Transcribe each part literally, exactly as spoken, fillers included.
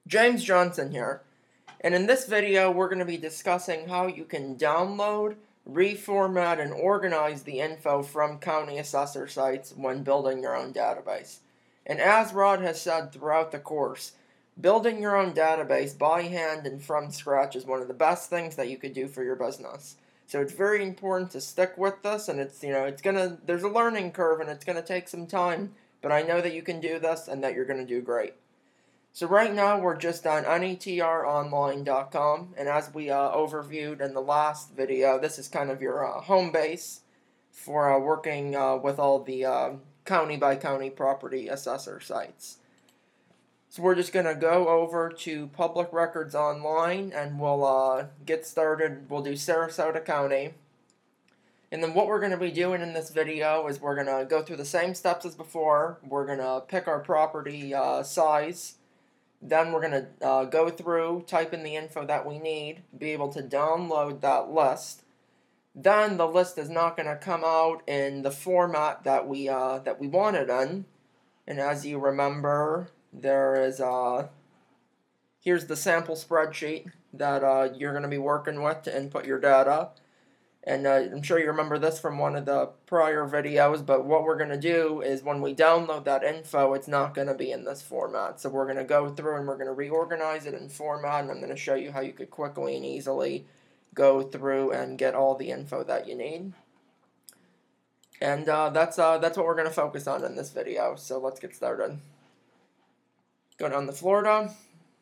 James Johnson here, and in this video we're going to be discussing how you can download, reformat, and organize the info from county assessor sites when building your own database. And as Rod has said throughout the course, building your own database by hand and from scratch is one of the best things that you could do for your business. So it's very important to stick with this, and it's, you know, it's gonna, there's a learning curve and it's gonna take some time, but I know that you can do this and that you're gonna do great. So right now we're just on netter online dot com, and as we uh, overviewed in the last video, this is kind of your uh, home base for uh, working uh, with all the uh, county by county property assessor sites. So we're just going to go over to Public Records Online, and we'll uh, get started. We'll do Sarasota County. And then what we're going to be doing in this video is we're going to go through the same steps as before. We're going to pick our property uh, size. Then we're going to uh, go through, type in the info that we need, be able to download that list. Then the list is not going to come out in the format that we uh, that we want it in. And as you remember, there is uh, here's the sample spreadsheet that uh, you're going to be working with to input your data. And uh, I'm sure you remember this from one of the prior videos, but what we're going to do is when we download that info, it's not going to be in this format. So we're going to go through and we're going to reorganize it in format, and I'm going to show you how you could quickly and easily go through and get all the info that you need. And uh, that's, uh, that's what we're going to focus on in this video, so let's get started. Go down to Florida,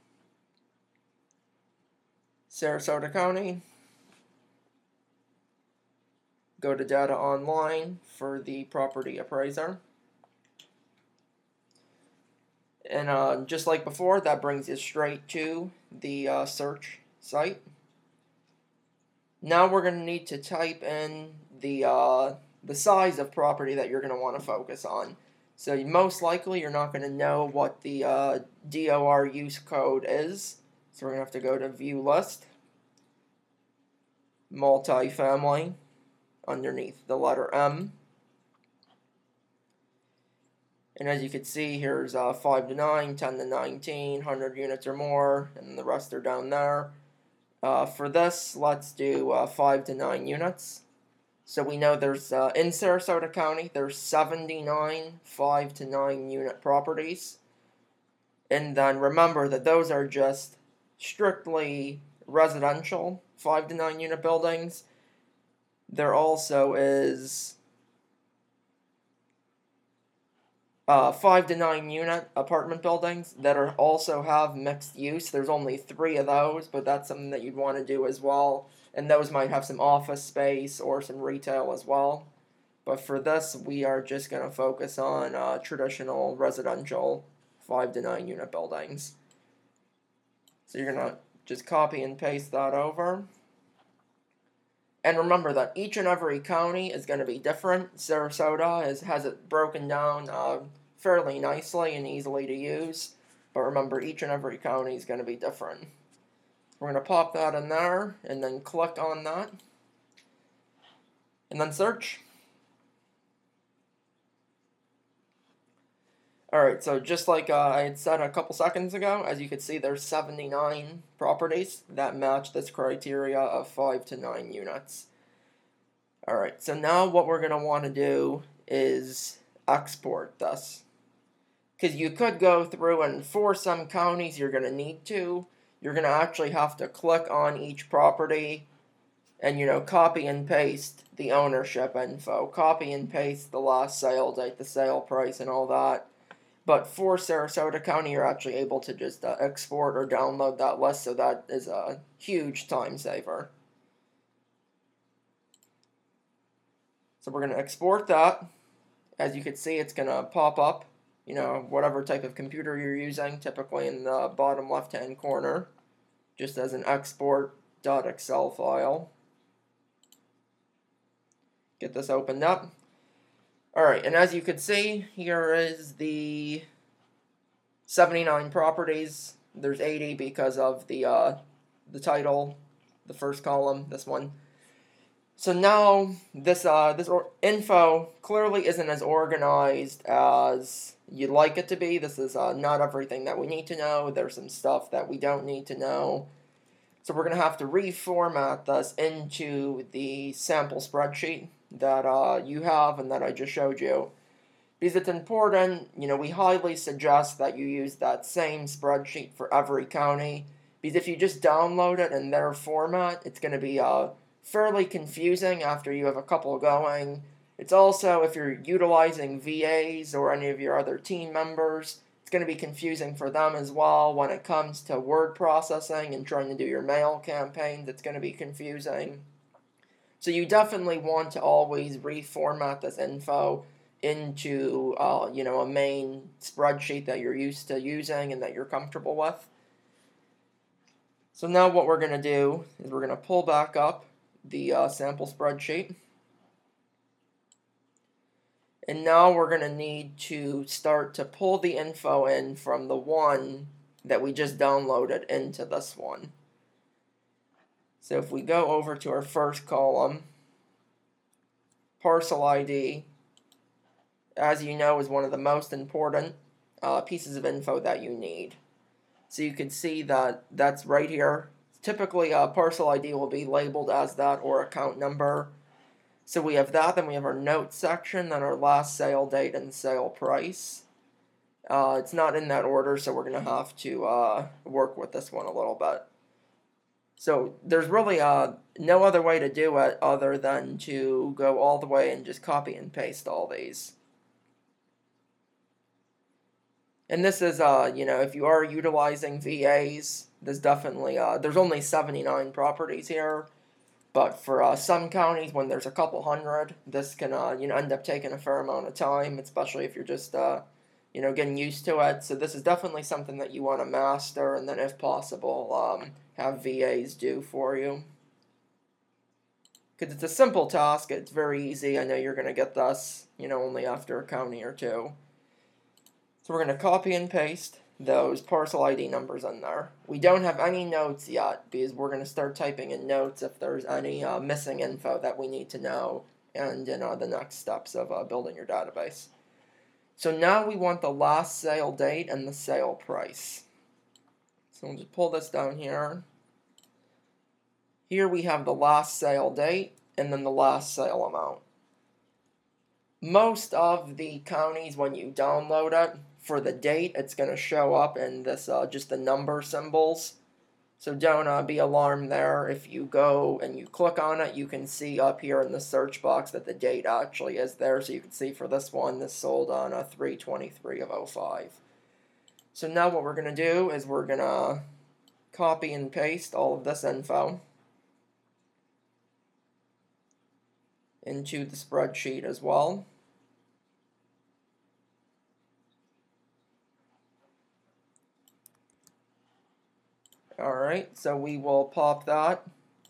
Sarasota County. Go to Data Online for the property appraiser. And uh, just like before, that brings you straight to the uh, search site. Now we're going to need to type in the, uh, the size of property that you're going to want to focus on. So most likely you're not going to know what the uh, D O R use code is. So we're going to have to go to View List, Multifamily, underneath the letter M. And as you can see, here's uh, five to nine, ten to nineteen, one hundred units or more, and the rest are down there. Uh, for this, let's do uh, five to nine units. So we know there's, uh, in Sarasota County, there's seventy-nine five to nine unit properties. And then remember that those are just strictly residential five to nine unit buildings. There also is uh, five to nine unit apartment buildings that are also have mixed use. There's only three of those, but that's something that you'd want to do as well. And those might have some office space or some retail as well. But for this, we are just going to focus on uh, traditional residential five to nine unit buildings. So you're going to just copy and paste that over. And remember that each and every county is going to be different. Sarasota is, has it broken down uh, fairly nicely and easily to use. But remember, each and every county is going to be different. We're going to pop that in there and then click on that. And then search. Alright, so just like uh, I had said a couple seconds ago, as you can see, there's seventy-nine properties that match this criteria of five to nine units. Alright, so now what we're going to want to do is export this. Because you could go through, and for some counties you're going to need to, you're going to actually have to click on each property and, you know, copy and paste the ownership info, copy and paste the last sale date, the sale price, and all that. But for Sarasota County, you're actually able to just uh, export or download that list, so that is a huge time saver. So we're going to export that. As you can see, it's going to pop up, you know, whatever type of computer you're using, typically in the bottom left-hand corner, just as an export.excel file. Get this opened up. Alright, and as you can see, here is the seventy-nine properties. There's eighty because of the uh, the title, the first column, this one. So now this uh, this or info clearly isn't as organized as you'd like it to be. This is uh, not everything that we need to know. There's some stuff that we don't need to know. So we're going to have to reformat this into the sample spreadsheet that uh, you have and that I just showed you. Because it's important, you know, we highly suggest that you use that same spreadsheet for every county. Because if you just download it in their format, it's going to be uh, fairly confusing after you have a couple going. It's also, if you're utilizing V As or any of your other team members, it's going to be confusing for them as well when it comes to word processing and trying to do your mail campaigns. It's going to be confusing. So you definitely want to always reformat this info into uh, you know, a main spreadsheet that you're used to using and that you're comfortable with. So now what we're going to do is we're going to pull back up the uh, sample spreadsheet. And now we're going to need to start to pull the info in from the one that we just downloaded into this one. So if we go over to our first column, parcel I D, as you know, is one of the most important uh, pieces of info that you need. So you can see that that's right here. Typically, a parcel I D will be labeled as that or account number. So we have that, then we have our notes section, then our last sale date and sale price. Uh, it's not in that order, so we're going to have to uh, work with this one a little bit. So there's really uh, no other way to do it other than to go all the way and just copy and paste all these. And this is, uh, you know, if you are utilizing V As, there's definitely, uh, there's only seventy-nine properties here. But for uh, some counties, when there's a couple hundred, this can, uh, you know, end up taking a fair amount of time, especially if you're just, uh, you know, getting used to it. So this is definitely something that you want to master, and then if possible, um, have V As do for you. Because it's a simple task, it's very easy. I know you're going to get this, you know, only after a county or two. So we're going to copy and paste those parcel I D numbers in there. We don't have any notes yet because we're going to start typing in notes if there's any uh, missing info that we need to know and in uh, the next steps of uh, building your database. So now we want the last sale date and the sale price. So we'll just pull this down here. Here we have the last sale date and then the last sale amount. Most of the counties, when you download it, for the date, it's going to show up in this, uh, just the number symbols. So don't uh, be alarmed there. If you go and you click on it, you can see up here in the search box that the date actually is there. So you can see for this one, this sold on a three twenty-three of oh five. So now what we're going to do is we're going to copy and paste all of this info into the spreadsheet as well. Alright, so we will pop that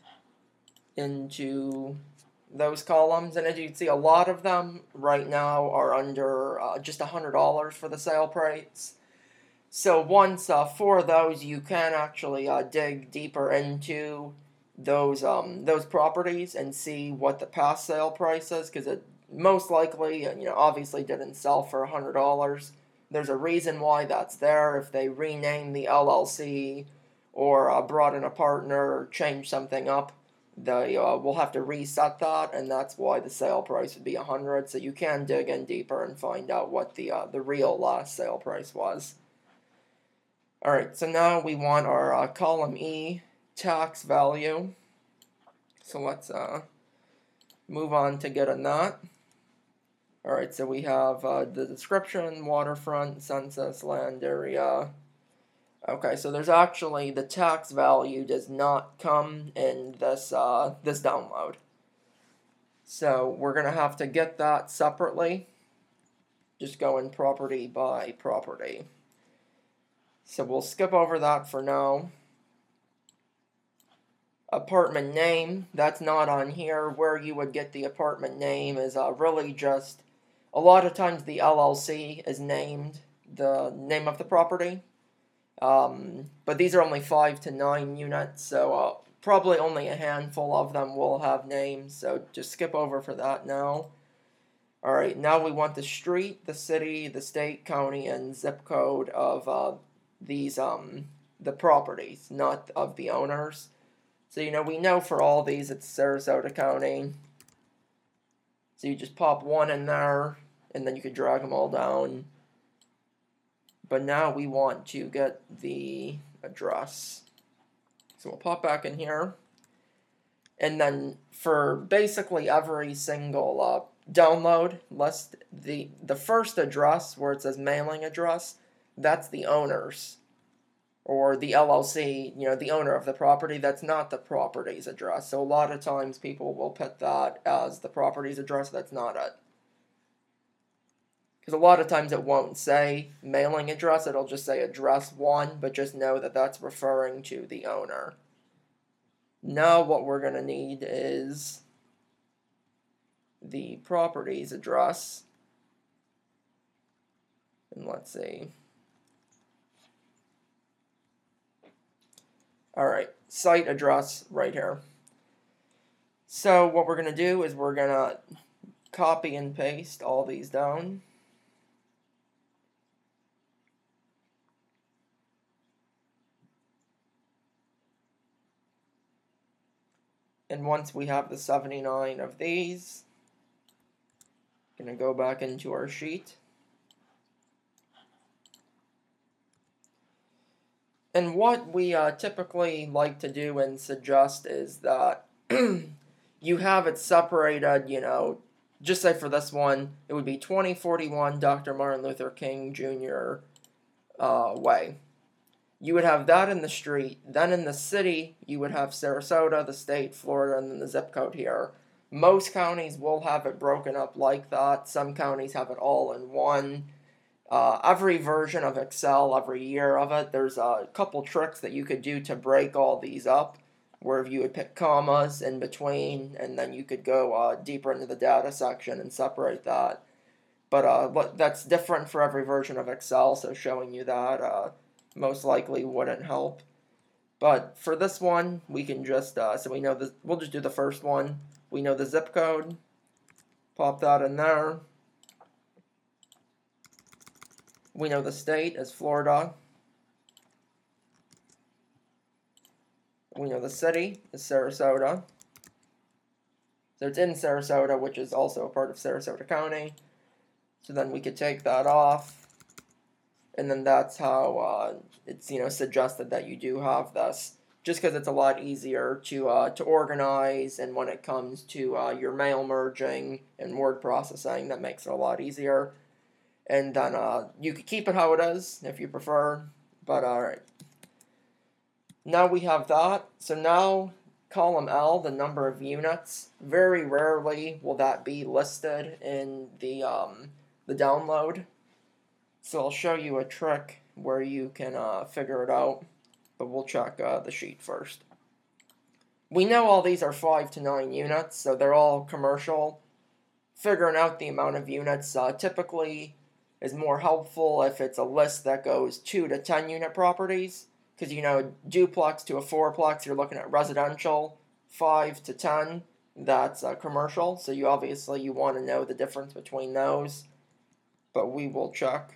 into those columns, and as you can see, a lot of them right now are under uh, just one hundred dollars for the sale price. So once uh, for those, you can actually uh, dig deeper into those um, those properties and see what the past sale price is, because it most likely, you know, obviously didn't sell for one hundred dollars. There's a reason why that's there. If they rename the L L C or uh, brought in a partner or changed something up, they uh, will have to reset that, and that's why the sale price would be one hundred dollars. So you can dig in deeper and find out what the uh, the real last sale price was. Alright, so now we want our uh, column E tax value. So let's uh, move on to get a that. Alright, so we have uh, the description, waterfront, census, land area. Okay, so there's actually, the tax value does not come in this, uh, this download. So we're going to have to get that separately. Just go in property by property. So we'll skip over that for now. Apartment name, that's not on here. Where you would get the apartment name is uh, really just, a lot of times the L L C is named the name of the property. Um, but these are only five to nine units, so uh, probably only a handful of them will have names, so just skip over for that now. Alright, now we want the street, the city, the state, county, and zip code of uh, these, um, the properties, not of the owners. So, you know, we know for all these it's Sarasota County. So you just pop one in there, and then you could drag them all down. But now we want to get the address. So we'll pop back in here. And then for basically every single uh, download, list the, the first address where it says mailing address, that's the owner's. Or the L L C, you know, the owner of the property, that's not the property's address. So a lot of times people will put that as the property's address, that's not it. Because a lot of times it won't say mailing address, it'll just say address one, but just know that that's referring to the owner. Now what we're going to need is the property's address. And let's see. Alright, site address right here. So what we're going to do is we're going to copy and paste all these down. And once we have the seventy-nine of these, going to go back into our sheet. And what we uh, typically like to do and suggest is that you have it separated, you know, just say for this one, it would be twenty forty-one Doctor Martin Luther King Junior Uh, way. You would have that in the street, then in the city, you would have Sarasota, the state, Florida, and then the zip code here. Most counties will have it broken up like that. Some counties have it all in one. Uh, every version of Excel, every year of it, there's a couple tricks that you could do to break all these up, where you would pick commas in between, and then you could go uh, deeper into the data section and separate that. But uh, that's different for every version of Excel, so showing you that uh, most likely wouldn't help. But for this one, we can just, uh, so we know this, we'll just do the first one. We know the zip code, pop that in there. We know the state is Florida. We know the city is Sarasota. So it's in Sarasota, which is also a part of Sarasota County. So then we could take that off. And then that's how uh, it's, you know, suggested that you do have this. Just because it's a lot easier to uh, to organize, and when it comes to uh, your mail merging and word processing, that makes it a lot easier. And then uh, you could keep it how it is if you prefer. But alright. Now we have that. So now column L, the number of units. Very rarely will that be listed in the um, the download. So I'll show you a trick where you can uh, figure it out. But we'll check uh, the sheet first. We know all these are five to nine units, so they're all commercial. Figuring out the amount of units uh, typically is more helpful if it's a list that goes two to ten unit properties. Because, you know, duplex to a fourplex, you're looking at residential. five to ten, that's uh, commercial. So you obviously you want to know the difference between those. But we will check.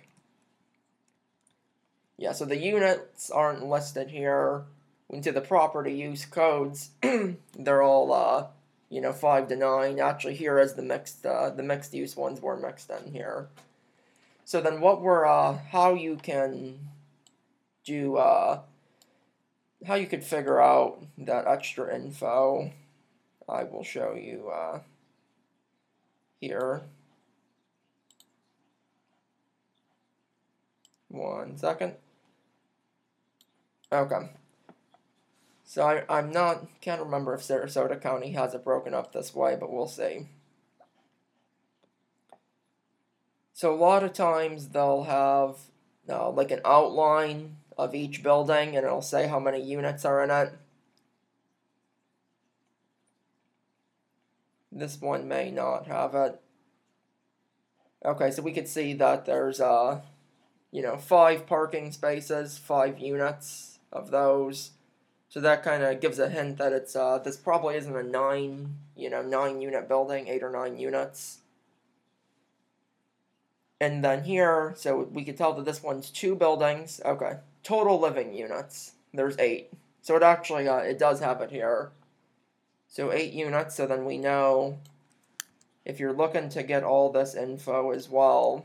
Yeah, so the units aren't listed here. Into the property use codes, they're all, uh, you know, five to nine. Actually, here is the mixed, uh, the mixed use ones were mixed in here. So then, what we're, uh, how you can do, uh, how you could figure out that extra info, I will show you uh, here. One second. Okay. So I, I'm not, can't remember if Sarasota County has it broken up this way, but we'll see. So a lot of times they'll have uh, like an outline of each building, and it'll say how many units are in it. This one may not have it. Okay, so we could see that there's, uh, you know, five parking spaces, five units of those. So that kind of gives a hint that it's uh, this probably isn't a nine, you know, nine unit building, eight or nine units. And then here, so we can tell that this one's two buildings. Okay, total living units. There's eight. So it actually, uh, it does have it here. So eight units, so then we know if you're looking to get all this info as well,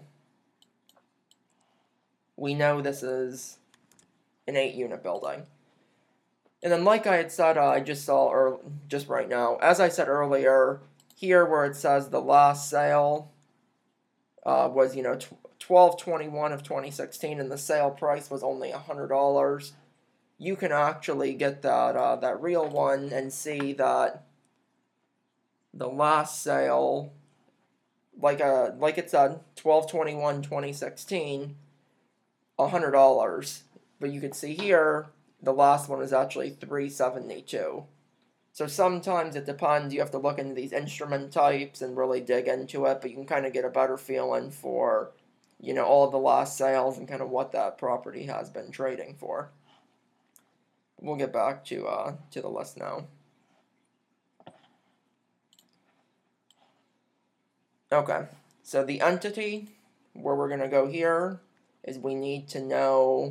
we know this is an eight unit building. And then like I had said, uh, I just saw, or just right now, as I said earlier, here where it says the last sale uh, was, you know, twelve twenty-one of twenty sixteen, and the sale price was only one hundred dollars. You can actually get that, uh, that real one and see that the last sale, like uh, like it said, twelve twenty-one twenty sixteen, one hundred dollars. But you can see here, the last one is actually three seventy-two. So sometimes it depends. You have to look into these instrument types and really dig into it, but you can kind of get a better feeling for, you know, all of the last sales and kind of what that property has been trading for. We'll get back to uh, to the list now. Okay, so the entity where we're going to go here is we need to know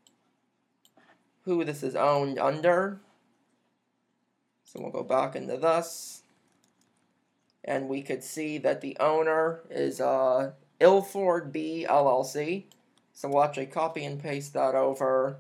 who this is owned under. So we'll go back into this, and we could see that the owner is uh, Ilford B L L C. So we'll actually copy and paste that over.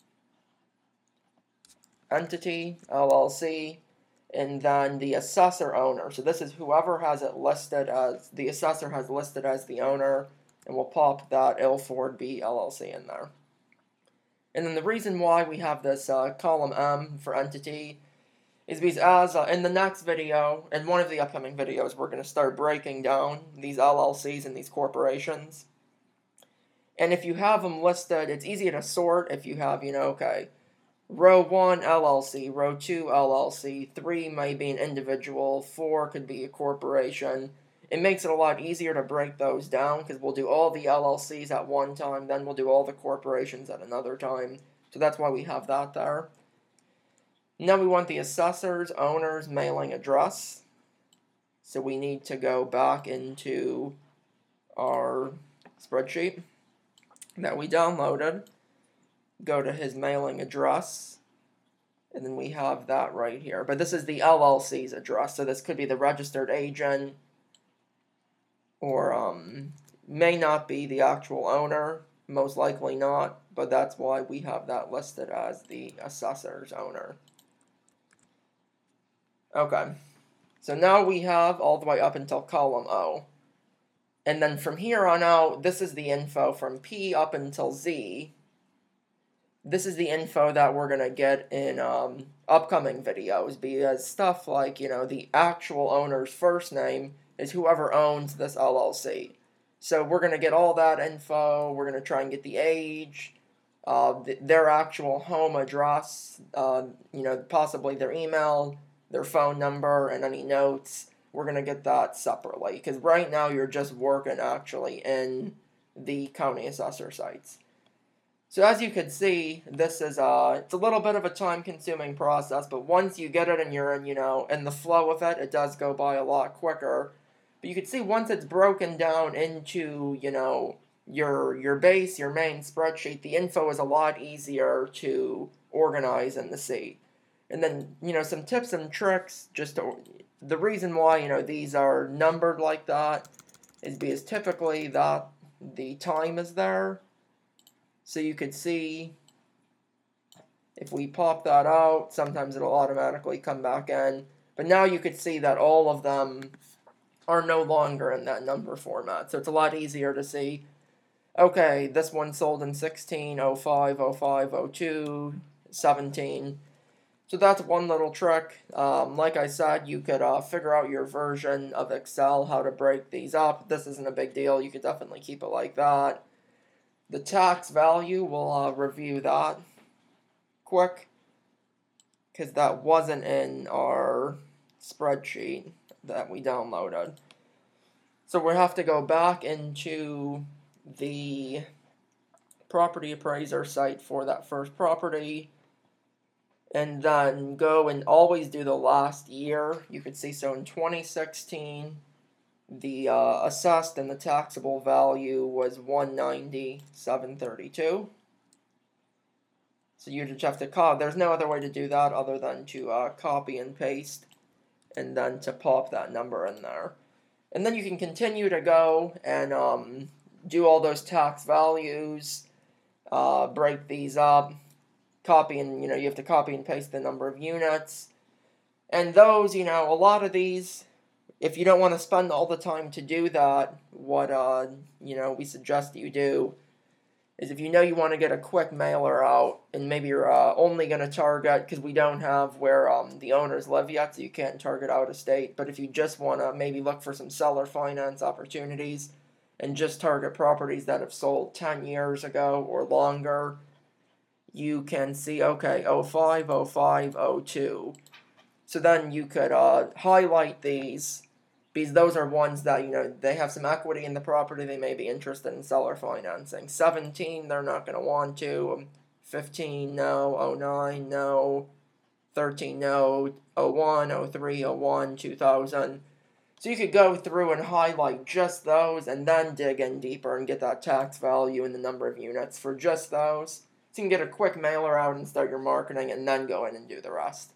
Entity, L L C, and then the assessor owner. So this is whoever has it listed as, the assessor has listed as the owner, and we'll pop that Ilford B L L C in there. And then the reason why we have this uh, column M for entity is because as uh, in the next video, in one of the upcoming videos, we're going to start breaking down these L L Cs and these corporations. And if you have them listed, it's easier to sort if you have, you know, okay, row one L L C, row two L L C, three may be an individual, four could be a corporation. It makes it a lot easier to break those down because we'll do all the L L Cs at one time, then we'll do all the corporations at another time. So that's why we have that there. Now we want the assessor's owner's mailing address. So we need to go back into our spreadsheet that we downloaded. Go to his mailing address, and then we have that right here. But this is the L L C's address, so this could be the registered agent, or um, may not be the actual owner, most likely not, but that's why we have that listed as the assessor's owner. Okay, so now we have all the way up until column O. And then from here on out, this is the info from P up until Z. This is the info that we're going to get in um, upcoming videos, because stuff like, you know, the actual owner's first name is whoever owns this L L C. So we're going to get all that info. We're going to try and get the age, uh, th their actual home address, uh, you know, possibly their email, their phone number, and any notes. We're going to get that separately, because right now you're just working actually in the county assessor sites. So as you can see, this is uh, it's a little bit of a time-consuming process, but once you get it and you're in, you know, in the flow of it, it does go by a lot quicker. But you can see once it's broken down into, you know, your your base, your main spreadsheet, the info is a lot easier to organize and to see. And then, you know, some tips and tricks, just to, the reason why, you know, these are numbered like that is because typically that the time is there. So you could see, if we pop that out, sometimes it'll automatically come back in. But now you could see that all of them are no longer in that number format. So it's a lot easier to see, okay, this one sold in sixteen, oh five, oh five, oh two, seventeen. So that's one little trick. Um, like I said, you could uh, figure out your version of Excel, how to break these up. This isn't a big deal. You could definitely keep it like that. The tax value, we'll uh, review that quick, because that wasn't in our spreadsheet that we downloaded. So we'll have to go back into the property appraiser site for that first property. and then go and always do the last year. You could see, so in twenty sixteen, the uh, assessed and the taxable value was one ninety seven thirty-two. So you just have to copy. There's no other way to do that other than to uh, copy and paste, and then to pop that number in there. And then you can continue to go and um, do all those tax values, uh, break these up, copy and, you know, you have to copy and paste the number of units. And those, you know, a lot of these, if you don't want to spend all the time to do that, what, uh, you know, we suggest you do is, if you know you want to get a quick mailer out, and maybe you're uh, only going to target, because we don't have where um, the owners live yet, so you can't target out of state, but if you just want to maybe look for some seller finance opportunities and just target properties that have sold ten years ago or longer, you can see, okay, oh five, oh five, oh two. So then you could uh, highlight these, because those are ones that, you know, they have some equity in the property, they may be interested in seller financing. seventeen, they're not going to want to. fifteen, no. oh nine, no. thirteen, no. oh one, oh three, oh one, two thousand. So you could go through and highlight just those, and then dig in deeper and get that tax value and the number of units for just those. So you can get a quick mailer out and start your marketing, and then go in and do the rest.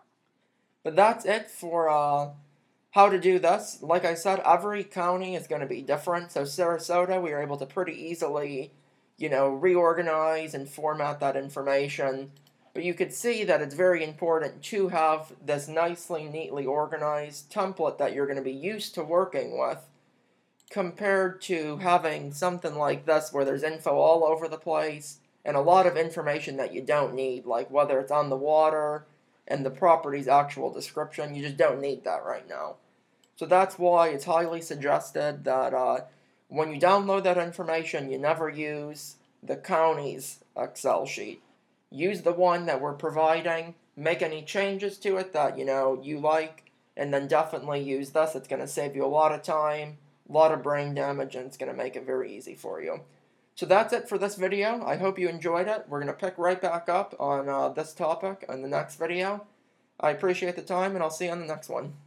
But that's it for uh, how to do this. Like I said, every county is going to be different. So Sarasota, we are able to pretty easily, you know, reorganize and format that information. But you could see that it's very important to have this nicely, neatly organized template that you're going to be used to working with, compared to having something like this where there's info all over the place and a lot of information that you don't need, like whether it's on the water and the property's actual description. You just don't need that right now. So that's why it's highly suggested that uh, when you download that information, you never use the county's Excel sheet. Use the one that we're providing, make any changes to it that, you know, you like, and then definitely use this. It's going to save you a lot of time, a lot of brain damage, and it's going to make it very easy for you. So that's it for this video. I hope you enjoyed it. We're going to pick right back up on uh, this topic in the next video. I appreciate the time, and I'll see you on the next one.